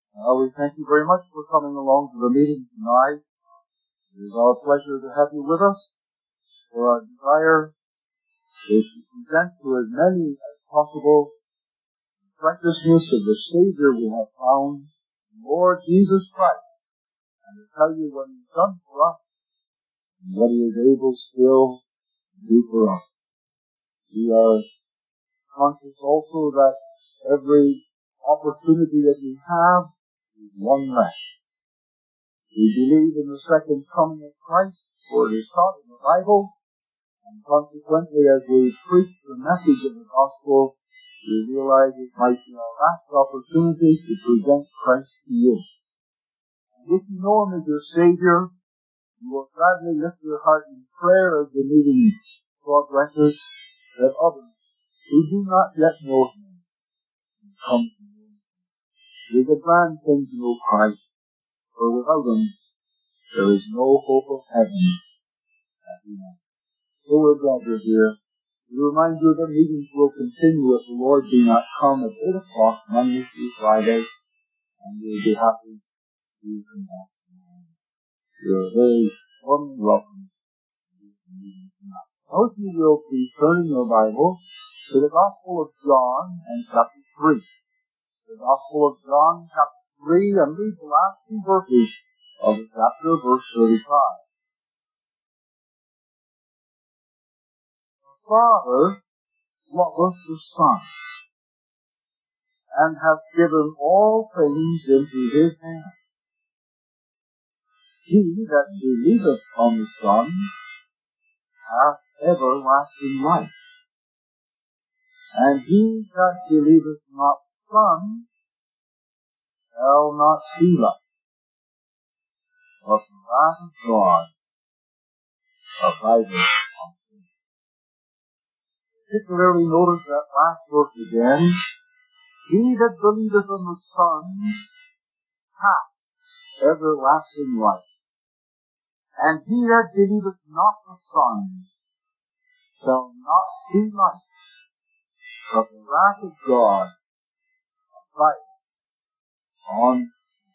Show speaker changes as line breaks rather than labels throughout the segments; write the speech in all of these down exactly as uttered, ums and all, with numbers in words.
Uh, we thank you very much for coming along to the meeting tonight. It is our pleasure to have you with us. For our desire is to present to as many as possible the preciousness of the Savior we have found, Lord Jesus Christ, and to tell you what He's done for us and what He is able still to do for us. We are conscious also that every opportunity that we have is one less. We believe in the second coming of Christ, for it is taught in the Bible, and consequently as we preach the message of the gospel, we realize it might be our last opportunity to present Christ to you. And if you know Him as your Savior, you will gladly lift your heart in prayer as the meeting progresses, that others who do not yet know Him can come to know Him. It is a grand thing to know Christ, for without Him there is no hope of heaven at the end. So we're gathered here. We remind you that meetings will continue if the Lord be not come at eight o'clock Monday through Friday, and we'll be happy to come back tonight. You're very warmly welcome to this meeting tonight. Now, if you will, please turn in your Bible to the Gospel of John and chapter three. The Gospel of John, chapter three, and read the last two verses of the chapter, verse thirty-five. The Father loveth the Son, and hath given all things into His hand. He that believeth on the Son hath everlasting life, and he that believeth not the Son shall not see life, but the wrath of God abideth on him. Particularly notice that last verse again. He that believeth on the Son hath everlasting life, and he that believeth not the Son shall not see life, but the wrath of God abideth on him.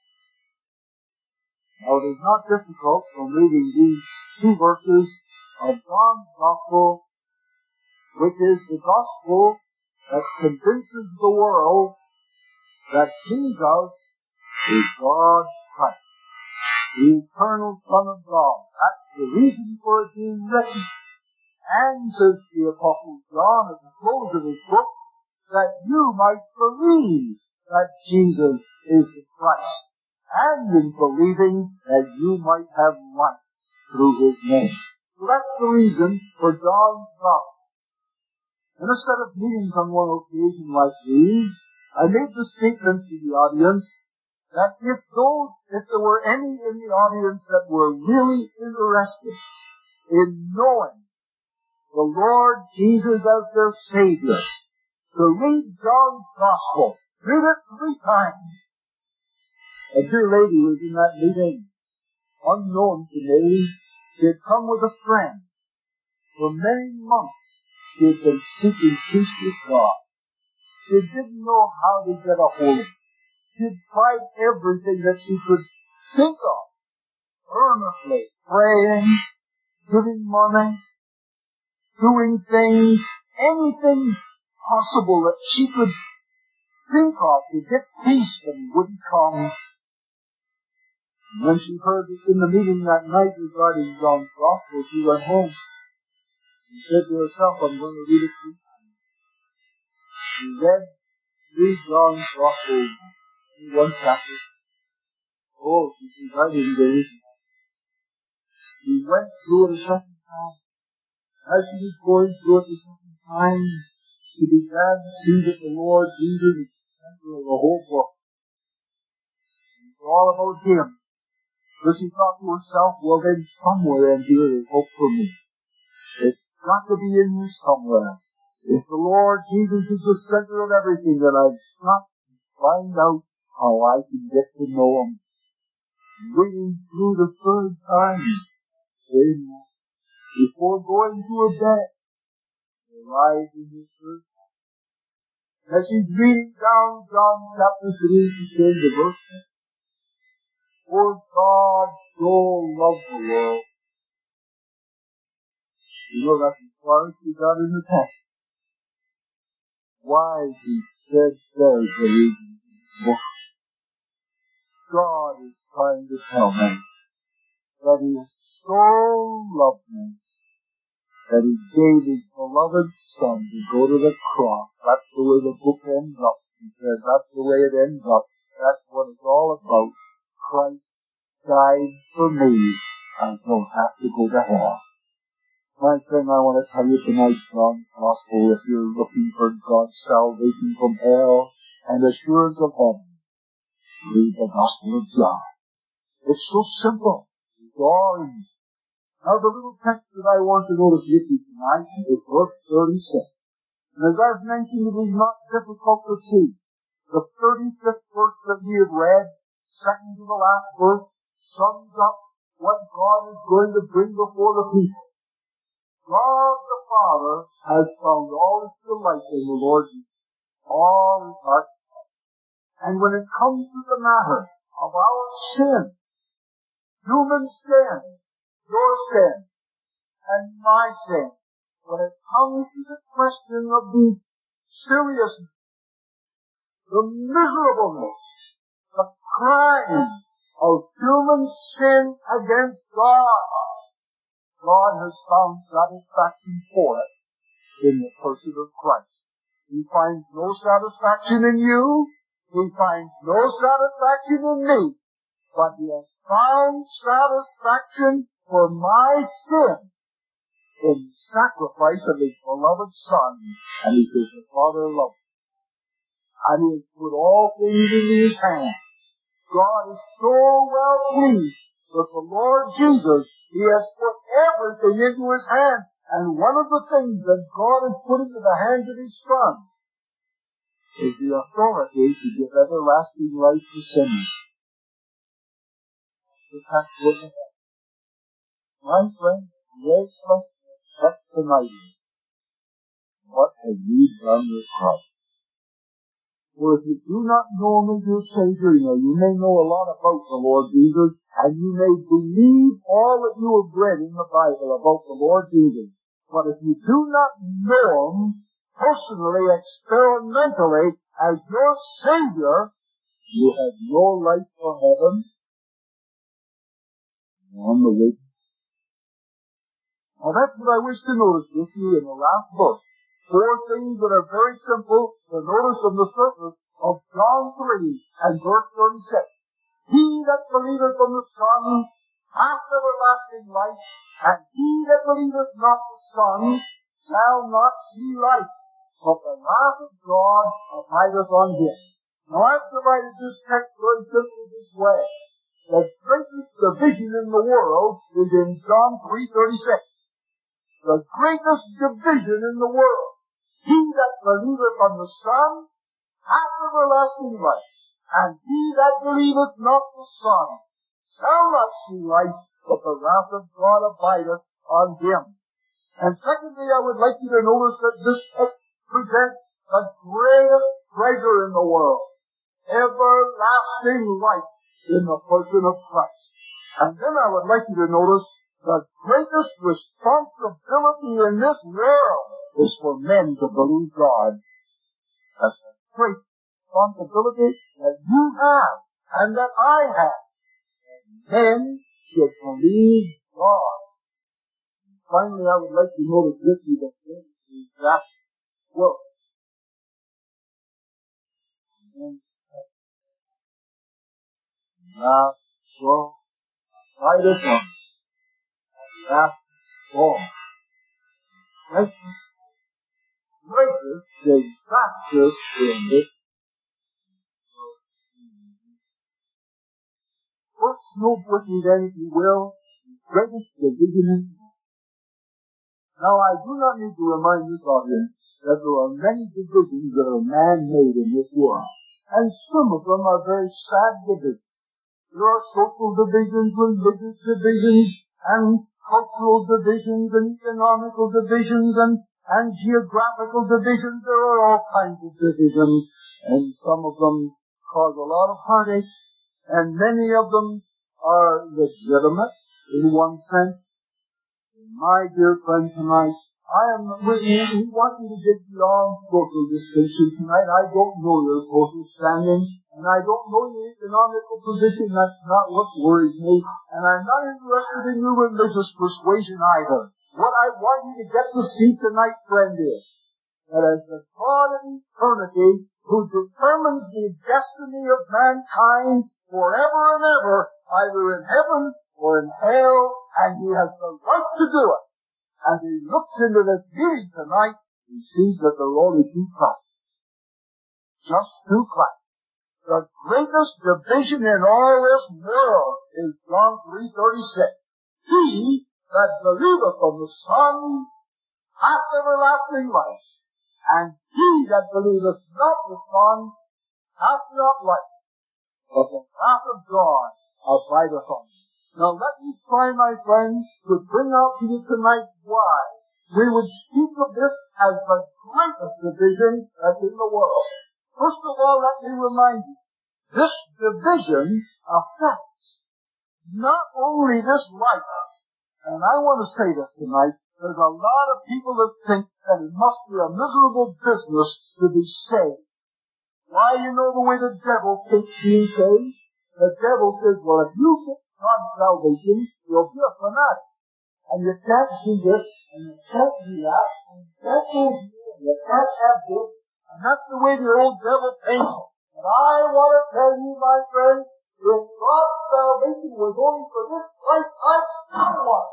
Now it is not difficult from reading these two verses of John's Gospel, which is the Gospel that convinces the world that Jesus is God Christ, the eternal Son of God. That's the reason for it being written. And, says the Apostle John at the close of his book, that you might believe that Jesus is the Christ, and in believing that you might have life through His name. So that's the reason for John's Gospel. In a set of meetings on one occasion like these, I made the statement to the audience that if those, if there were any in the audience that were really interested in knowing the Lord Jesus as their Savior, to read John's Gospel, read it three times. A dear lady was in that meeting, unknown to me. She had come with a friend. For many months she had been seeking peace with God. She didn't know how to get a hold of it. She had tried everything that she could think of, earnestly praying, giving money, doing things, anything possible that she could think of to get peace, but it wouldn't come. And when she heard it in the meeting that night regarding John's Gospel, she went home and said to herself, I'm going to read it three times. She read, read John's Gospel in one chapter. Oh, she says, I didn't get it. She went through it a second time. As she was going through it the second time, she began to see that the Lord Jesus is the center of the whole book. And it's all about Him. So she thought to herself, well then somewhere in here is hope for me. It's got to be in here somewhere. If the Lord Jesus is the center of everything, then I've got to find out how I can get to know Him. Reading through the third time, amen, before going to a bed, rise in the third time. As she's reading down John chapter three, she says the verse, for God so loved the world. You know, that's as far as she got in the text. Why he said there's the reason. God is trying to tell me that he so loved me that he gave his beloved Son to go to the cross. That's the way the book ends up. He says that's the way it ends up. That's what it's all about. Christ died for me. I don't have to go to hell. My friend, I want to tell you tonight's strong gospel. If you're looking for God's salvation from hell and assurance of heaven, read the Gospel of John. It's so simple. It's all in. Now, the little text that I want to notice with you tonight is verse thirty-six. And as I've mentioned, it is not difficult to see. The thirty-fifth verse that we have read, second to the last verse, sums up what God is going to bring before the people. God the Father has found all his delight in the Lord Jesus, all his heart. And when it comes to the matter of our sin, human sin, your sin, and my sin, when it comes to the question of the seriousness, the miserableness, the crime of human sin against God, God has found satisfaction for it in the person of Christ. He finds no satisfaction in you. He finds no satisfaction in me. But he has found satisfaction for my sin in the sacrifice of his beloved Son. And he says, the Father loves me. And he has put all things in his hands. God is so well pleased with the Lord Jesus. He has put everything into his hands. And one of the things that God has put into the hands of his Son is the authority to give everlasting life to sinners. That's what it is. My friend, let's reflect tonight. What have you done with Christ? For if you do not know him as your Savior, you know, you may know a lot about the Lord Jesus, and you may believe all that you have read in the Bible about the Lord Jesus. But if you do not know him personally, experimentally, as your Savior, you have no life for heaven. On the way. Now that's what I wish to notice with you in the last verse. Four things that are very simple to notice on the surface of John three and verse thirty-six. He that believeth on the Son hath everlasting life, and he that believeth not the Son shall not see life, but the wrath of God abideth on him. Now I've divided this text very simply this way. The greatest division in the world is in John three thirty-six. The greatest division in the world. He that believeth on the Son hath everlasting life, and he that believeth not the Son shall not see life, but the wrath of God abideth on him. And secondly, I would like you to notice that this text presents the greatest treasure in the world. Everlasting life in the person of Christ. And then I would like you to notice the greatest responsibility in this world is for men to believe God. That's a great responsibility that you have and that I have. Men should believe God. And finally, I would like to notice this is the exact work. And now, so, try this one. That's all. Greatest, greatest, the fastest in this. What's no Britain then, if you will, the greatest division in the world. Now, I do not need to remind this audience that there are many divisions that are man-made in this world. And some of them are very sad divisions. There are social divisions, religious divisions, and cultural divisions, and economical divisions, and, and geographical divisions. There are all kinds of divisions, and some of them cause a lot of heartache, and many of them are legitimate in one sense. My dear friend, tonight, I am with you. We want you to get beyond social distinction tonight. I don't know your social standing, and I don't know your economical position. That's not what worries me. And I'm not interested in your religious persuasion either. What I want you to get to see tonight, friend, is that as the God of eternity, who determines the destiny of mankind forever and ever, either in heaven or in hell, and he has the right to do it. As he looks into this meeting tonight, he sees that there are only two classes. Just two classes. The greatest division in all this world is John three thirty-six. He that believeth on the Son hath everlasting life, and he that believeth not the Son hath not life, but the wrath of God abideth on him. Now let me try, my friends, to bring out to you tonight why we would speak of this as the greatest division that's in the world. First of all, let me remind you, this division affects not only this life, and I want to say this tonight, there's a lot of people that think that it must be a miserable business to be saved. Why, you know the way the devil takes being saved? The devil says, well, if you get God's salvation, you'll be a fanatic. And you can't do this, and you can't do that, and you can't do this, and you can't have this, and that's the way the old devil paints it. And I want to tell you, my friend, if God's salvation was only for this lifetime, so what?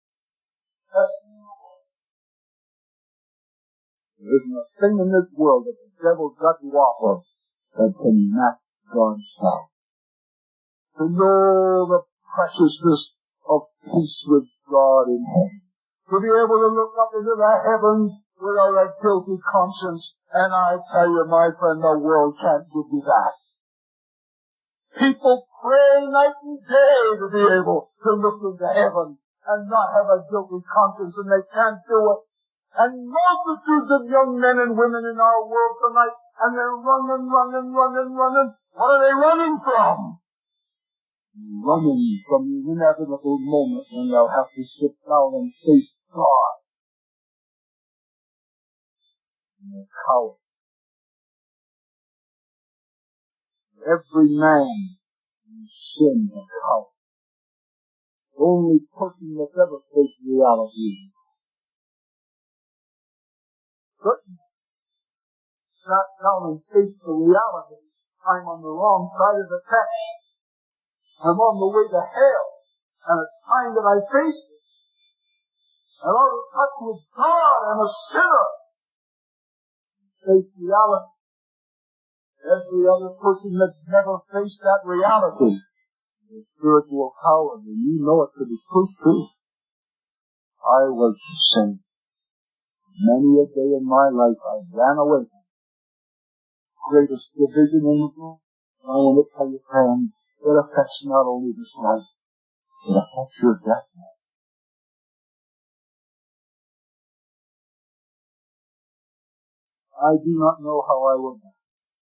There isn't a thing in this world that the devil's got to offer that can match God's salvation. To know the preciousness of peace with God in heaven. To be able to look up into the heavens without a guilty conscience. And I tell you, my friend, the world can't give you that. People pray night and day to be able to look into heaven and not have a guilty conscience, and they can't do it. And multitudes of young men and women in our world tonight, and they're running, running, running, running. What are they running from? Running from the inevitable moment when they'll have to sit down and face God. And they're cowards. Every man in sin is a coward. The only person that's ever faced reality is certain. Sat down and faced the reality. I'm on the wrong side of the text. I'm on the way to hell, and it's time that I face it. And I'm in touch with God. I'm a sinner. Face reality. Every other person that's never faced that reality is a spiritual coward, and you know it to be true, too. I was the same. Many a day in my life I ran away from the greatest division in the world. I want to tell you, friends, it affects not only this life, it affects your death. I do not know how I will die.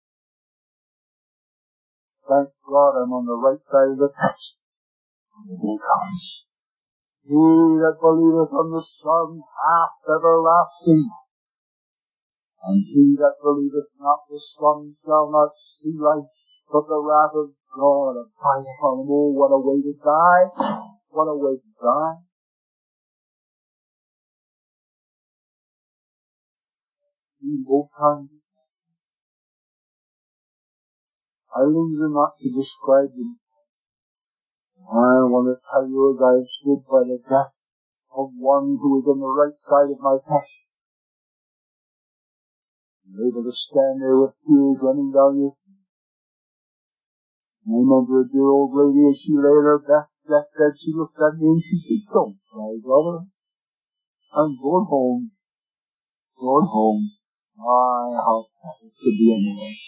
Thank God I'm on the right side of the text. And he comes. He that believeth on the Son hath everlasting life. And he that believeth not the Son shall not see life, but the wrath of God abideth on him. Oh, what a way to die. What a way to die. Evil times. I linger not to describe them. I want to tell you as I stood by the death of one who was on the right side of my text. I'm able to stand there with tears running down your face. I remember a dear old lady as she lay in her deathbed, she looked at me and she said, "Don't cry, brother. I'm going home. Going home." My, how happy to be in the Lord.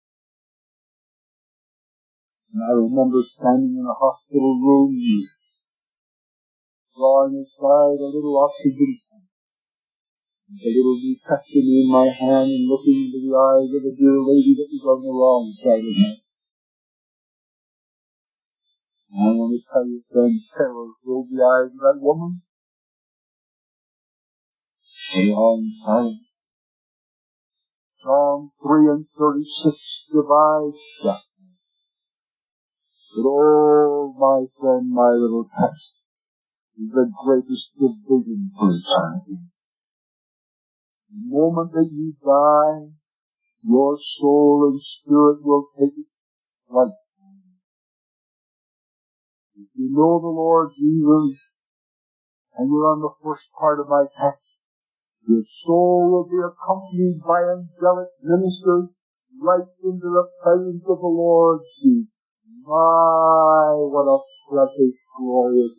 And I remember standing in a hospital room, drawing aside a little oxygen tank. The little new Testament in my hand and looking into the eyes of a dear lady that was on the wrong side of me. And I want to tell you, friend, terror filled the eyes of that woman. The wrong side. Psalm three and thirty-six divides judgment. But oh, my friend, my little text is the greatest division for eternity. The moment that you die, your soul and spirit will take its flight. If you know the Lord Jesus, and you're on the first part of my text, your soul will be accompanied by angelic ministers right into the presence of the Lord Jesus. My, what a precious, glorious.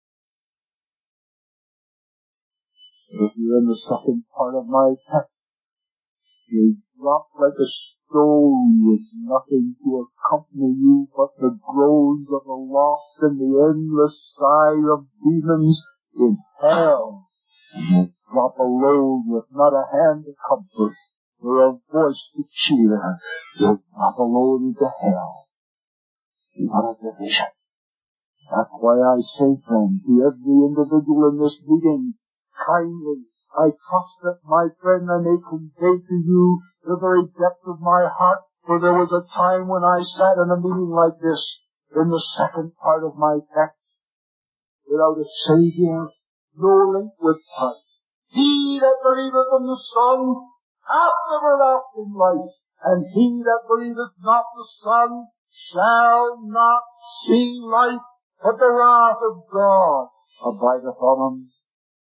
If you're in the second part of my text, you drop like a stone with nothing to accompany you but the groans of the lost and the endless sigh of demons in hell. And you drop alone with not a hand to comfort or a voice to cheer. You'll drop alone into hell. What a division. That's why I say, friend, to every individual in this meeting, kindly, I trust that, my friend, I may convey to you the very depth of my heart, for there was a time when I sat in a meeting like this, in the second part of my text, without a Savior, no link with Christ. He that believeth in the Son hath everlasting life, and he that believeth not the Son shall not see life, but the wrath of God abideth on him.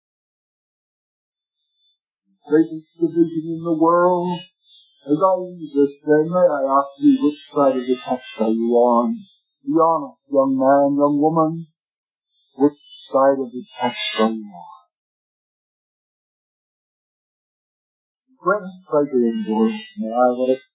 The greatest division in the world. As I read this, then, may I ask you, which side of the text are you on? Be honest, young man, young woman. Which side of the text are you on? Greatest treasure in the world. May I let it?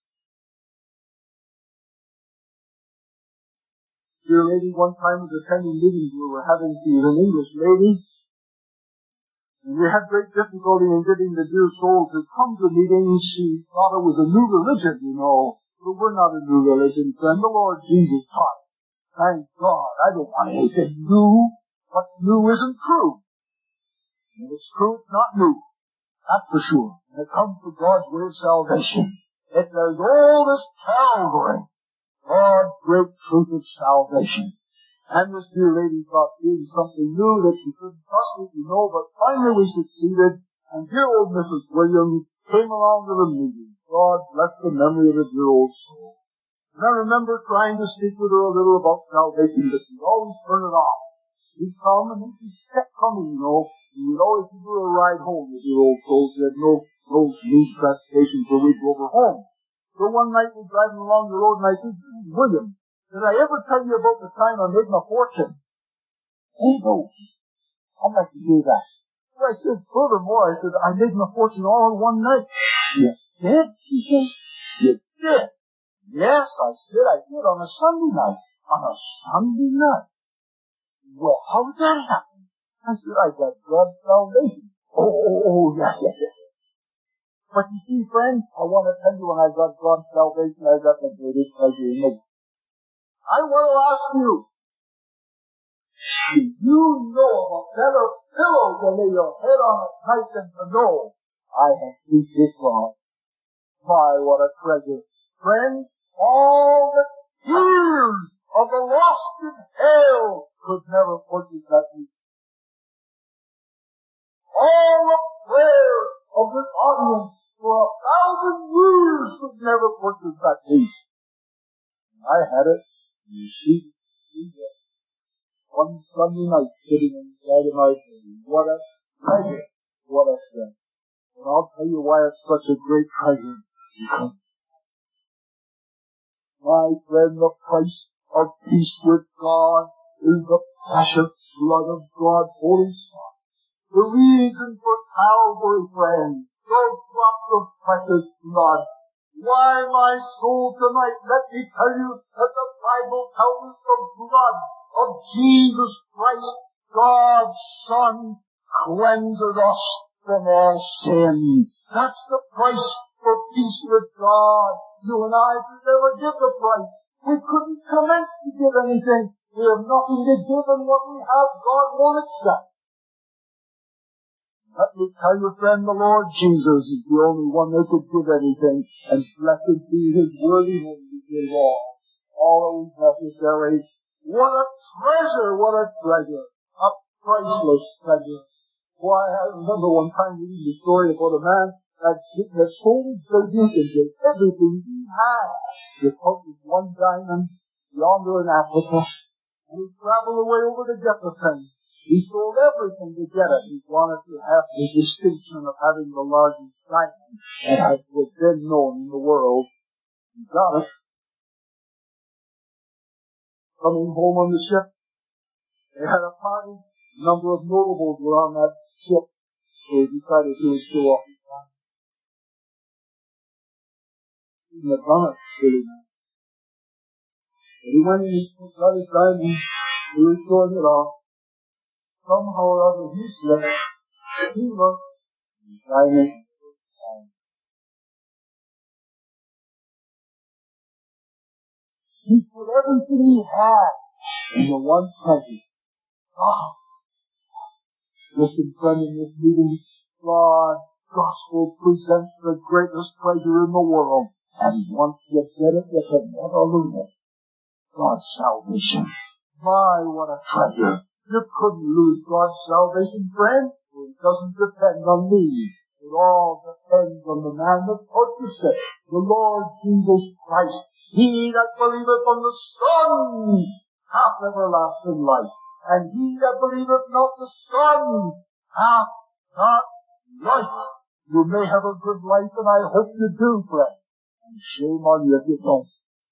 Dear lady, one time was attending meetings we were having. She was an English lady. And we had great difficulty in getting the dear soul to come to meetings. She thought it was a new religion, you know. But we're not a new religion, friend. The Lord Jesus taught. Thank God. I don't want anything new. What's new isn't true. If it's true, it's not new. That's for sure. And it comes from God's way of salvation. It does all this Calvary. God's great truth of salvation. And this dear lady thought being something new that she couldn't possibly know, but finally we succeeded, and dear old Missus Williams came along to the meeting. God bless the memory of the dear old soul. And I remember trying to speak with her a little about salvation, but she'd always turn it off. She'd come, and then she kept coming, you know, and we'd always give her a ride home, the dear old soul. She had no, no news transportation till we drove her home. So one night we're driving along the road, and I said, William, did I ever tell you about the time I made my fortune? Oh, no. How much did you do that? Well, I said, furthermore, I said, I made my fortune all in one night. You did? She said, you did? Yes, I said, I did on a Sunday night. On a Sunday night? Well, how did that happen? I said, I got God's salvation. Oh, oh, oh, yes, yes, yes. But you see, friend, I want to tell you when I got God's salvation, I got the greatest pleasure in the world. I want to ask you, do you know of a better pillow to lay your head on at night than to know I have peace with God? My, what a treasure. Friend, all the tears of the lost in hell could never purchase that peace. All the prayers of this audience for a thousand years could never purchase that peace. I had it. You see, see that. One Sunday night sitting inside of my dream. What a treasure. What a treasure. And I'll tell you why it's such a great treasure. Because, my friend, the price of peace with God is the precious blood of God's Holy Son. The reason for Calvary, friends, those drops of precious blood. Why, my soul, tonight, let me tell you that the Bible tells us the blood of Jesus Christ, God's Son, cleanses us from all sin. That's the price for peace with God. You and I could never give the price. We couldn't commence to give anything. We have nothing to give, and what we have, God won't accept. Let me tell you, friend, the Lord Jesus is the only one that could give anything, and blessed be His worthy name to give all. All that is necessary. What a treasure, what a treasure. A priceless treasure. Why, I remember one time reading the story about a man that, that sold his business and did everything he had. He put with one diamond yonder in Africa, and he traveled away over to get the thing. He sold everything to get it. He wanted to have the distinction of having the largest diamond that was then known in the world. He got it. Coming home on the ship, they had a party. A number of notables were on that ship, so he decided to show off his diamond. He had done it, really. But he went in, he got his diamond, he was showing it off. Somehow or other he slipped, he looked, and the diamond was gone. He put everything he had in the one treasure. Oh, listen, friend, in this meeting, God's gospel presents the greatest treasure in the world. And once you get it, you can never lose it. God's salvation. My, what a treasure. You couldn't lose God's salvation, friend. It doesn't depend on me. It all depends on the man that purchased it, the Lord Jesus Christ. He that believeth on the Son hath everlasting life. And he that believeth not the Son hath not life. You may have a good life, and I hope you do, friend. And shame on you if you don't.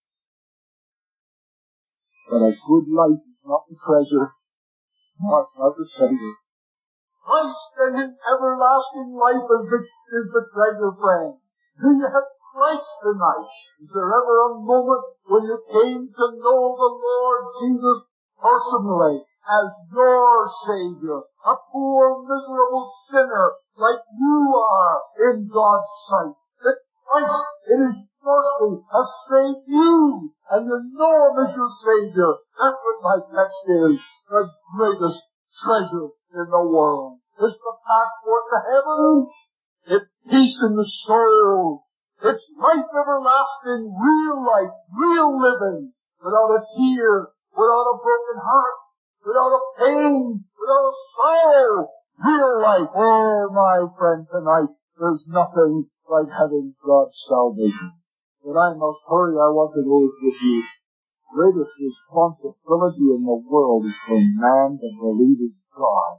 But a good life is not the treasure. No, it's not the treasure. Christ and His everlasting life is the, is the treasure, friend. Do you have Christ tonight? Is there ever a moment when you came to know the Lord Jesus personally as your Savior, a poor, miserable sinner like you are in God's sight? That Christ, in His mercy, has saved you, and you know Him as your Savior. That's what my text is. The greatest treasure in the world. It's the passport to heaven. It's peace in the soul. It's life everlasting, real life, real living, without a tear, without a broken heart, without a pain, without a sorrow. Real life. Oh, my friend, tonight, there's nothing like having God's salvation. But I must hurry. I want to go with you. Greatest responsibility in the world is for man to believe in God.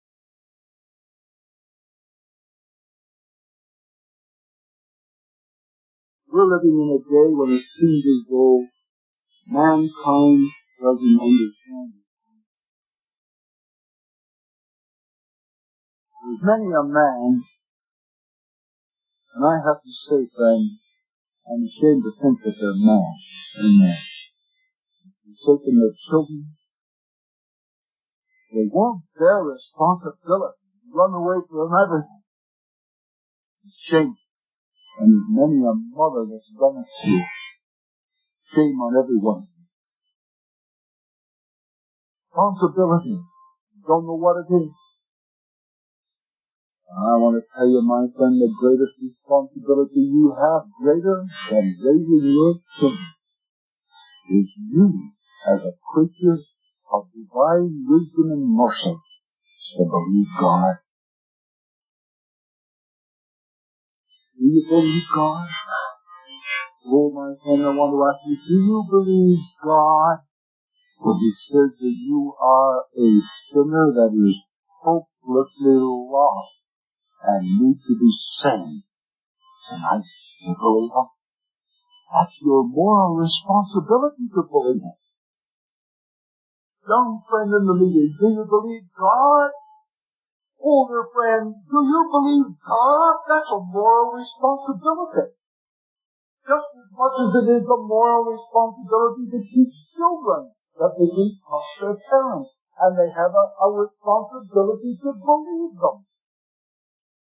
We're living in a day when it seems as though mankind doesn't understand it. There's many a man, and I have to say, friend, I'm ashamed to think that they're men. Amen. Forsaking their children. They won't bear responsibility. Run away from everything. Shame. And there's many a mother that's done it too. Shame on everyone. Responsibility. Don't know what it is. I want to tell you, my friend, the greatest responsibility you have, greater than raising your children, is you, as a creature of divine wisdom and mercy, to believe God. Do you believe God? Oh, my friend, I want to ask you, do you believe God when He says that you are a sinner that is hopelessly lost and need to be saved? Tonight, you believe Him? That's your moral responsibility to believe Him. Young friend in the meeting, do you believe God? Older friend, do you believe God? That's a moral responsibility. Just as much as it is a moral responsibility to teach children that they can trust their parents, and they have a, a responsibility to believe them.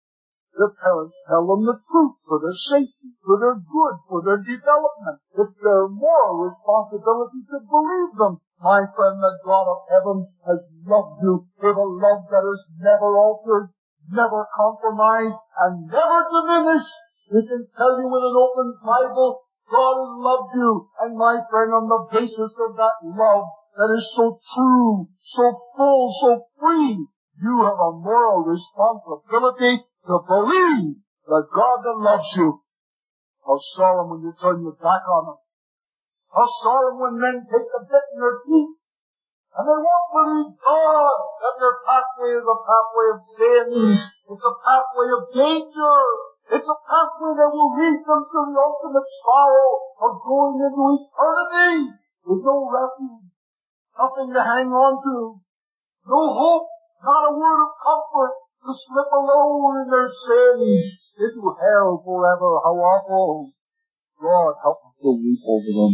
The parents tell them the truth for their safety, for their good, for their development. It's their moral responsibility to believe them. My friend, the God of heaven has loved you with a love that is never altered, never compromised, and never diminished. He can tell you with an open Bible, God has loved you. And my friend, on the basis of that love that is so true, so full, so free, you have a moral responsibility to believe the God that loves you. How solemn when you turn your back on Him. How solemn when men take the bit in their teeth and they won't believe God, that their pathway is a pathway of sin. It's a pathway of danger. It's a pathway that will lead them to the ultimate sorrow of going into eternity with no refuge, nothing to hang on to, no hope, not a word of comfort, to slip alone in their sins into hell forever. How awful. God, help us to weep over them.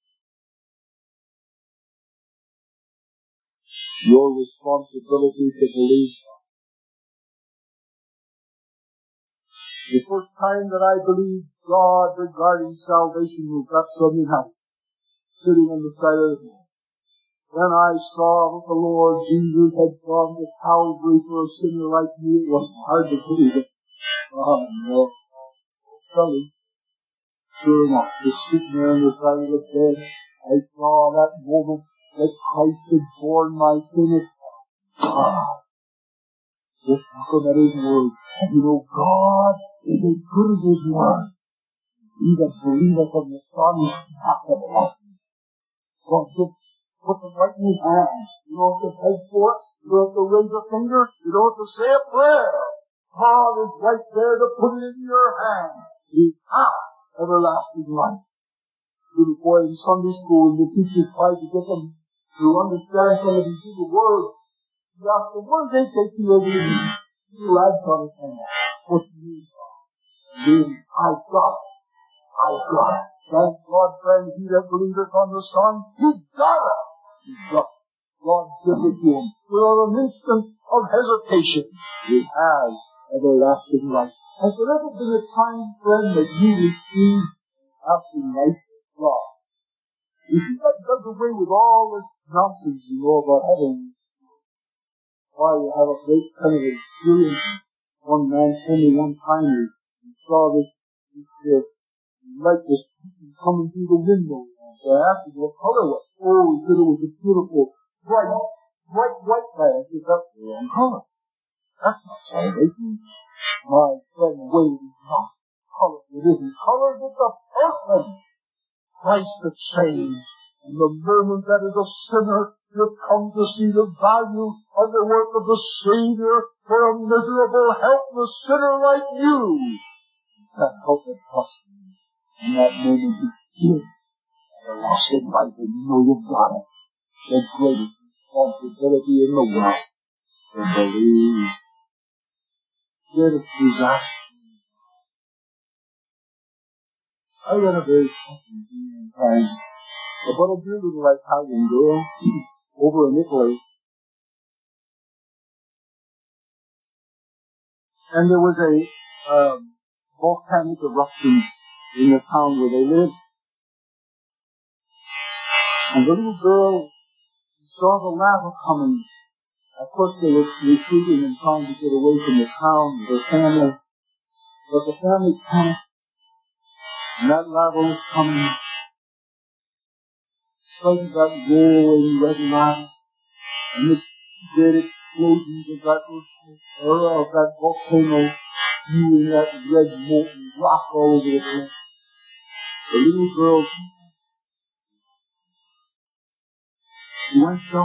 Your responsibility to believe. The first time that I believed God regarding salvation was that Sunday night, sitting on the side of the hill. When I saw that the Lord Jesus had gone to Calvary for a sinner like me, it was hard to believe it. Oh, no. Tell me. Sure enough, just sitting there on the side of the bed, I saw that moment that Christ had borne my sin. Ah, just looking at His Word. And you know, God is as good as His Word. He that believeth on the Son hath everlasting. God just put them right in His hands. You don't have to beg for it. You don't have to raise a finger. You don't have to say a prayer. God is right there to put it in your hands. He has everlasting life. Little boy in Sunday school, the teacher tried to get them to understand some of these little words. He asked them, what do they take you over to me? You lads understand that. What do you mean? Mean, I got it. I got it. Thank God, friend, he that believeth on the Son, he got it. He got it. God give it to him. Without an instant of hesitation, he has everlasting life. Has there ever been a time, friend, that you received everlasting life from God? You see, that does away with all this nonsense you know about heaven. Why, you have a great kind of experience. One man told me one time he saw this, this uh, light was coming through the window. So I asked him what color was. Oh, he said it was a beautiful, bright, bright white light. I said, that's the wrong color. That's not salvation. My friend, wait, it's not color. It isn't color, it's a person. Christ that saves. And the moment that is a sinner, you've come to see the value of the work of the Savior for a miserable, helpless sinner like you. That help and trust me. In that moment you give everlasting life and you know you've got it. The greatest responsibility in the world to believe. Greatest disaster. I read a very touching time about a dear little Italian girl over in Italy. And there was a um, volcanic eruption in the town where they lived. And the little girl saw the lava coming. Of course, they were retreating and trying to get away from the town with their family. But the family panicked. And that lava was coming. Suddenly that rolling red lava. And the great explosions of that, of that volcano spewing that red molten rock all over the place. The little girl, she went down.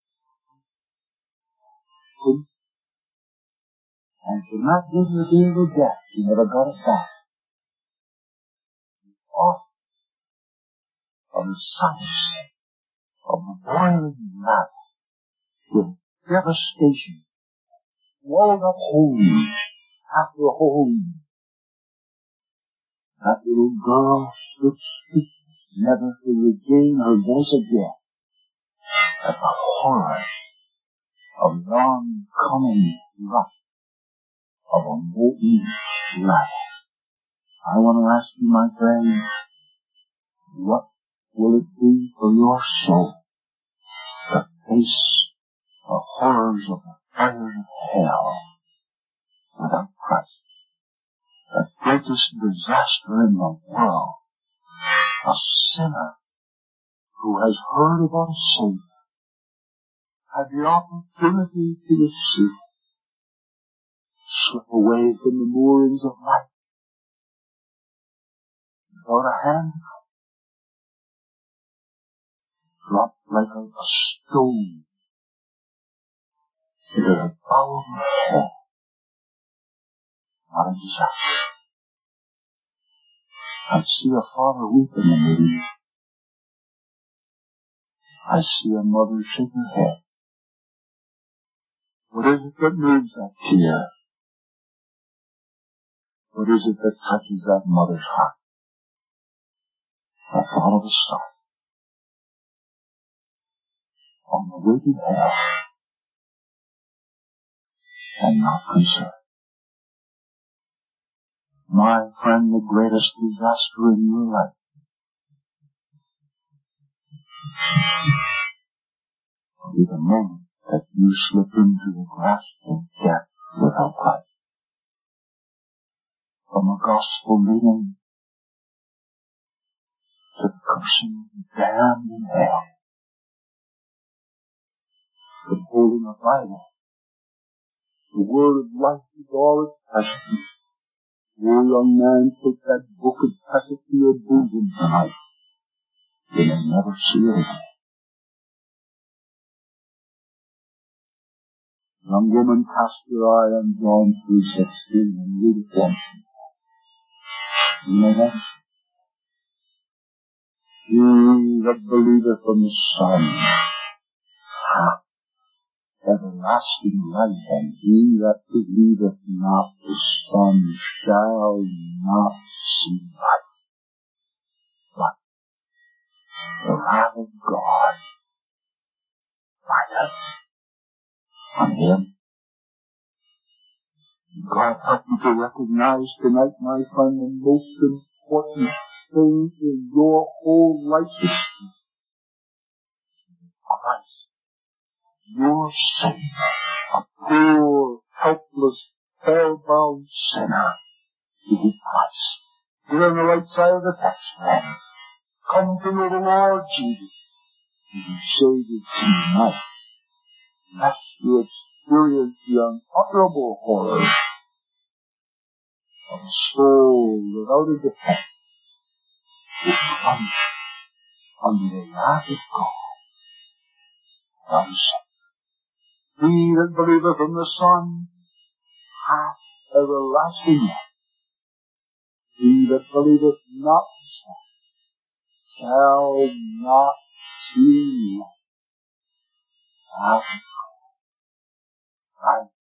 Couldn't. And she not getting the day of her death. She never got it back. Off of the sunset of the boiling lava with devastation. Swallowed up home after home. That little girl stood speechless, never to regain her voice again. At the horror of the oncoming rush of a molten life. I want to ask you, my friend, what will it be for your soul to face the horrors of the fires of hell without Christ? The greatest disaster in the world. A sinner who has heard about a Savior, had the opportunity to receive, slip away from the moorings of life without a hand, drop like a, a stone into the bowels of hell. What a disaster. I see a father weeping in the east. I see a mother shake her head. What is it that moves that tear? What is it that touches that mother's heart? The thought of a son on the way to hell and not concerned. My friend, the greatest disaster in your life will be the moment that you slip into the grasp of death without Christ. From a gospel meeting to the cursing, damned in hell. From holding a Bible, the word of life with all its passions. Oh, young man, take that book and press it to your bosom tonight. You may never see it again. Young woman, cast your eye on John three sixteen and read it once. You may never see it. He that believeth on the Son hath everlasting life, and he that believeth not the Son shall not see life, but the wrath of God lighteth on him. God help you to recognize tonight, my friend, the most important thing in your whole life is Christ. Your Savior, a poor, helpless, hell-bound sinner, you need Christ. You're on the right side of the text, man. Come to know the Lord Jesus. He can save you tonight. Lest you experience the unutterable horror of a soul without a defense, who comes under the wrath of God. Thou Savior. He that believeth in the Son hath everlasting life. He that believeth not the Son shall not see life. Right?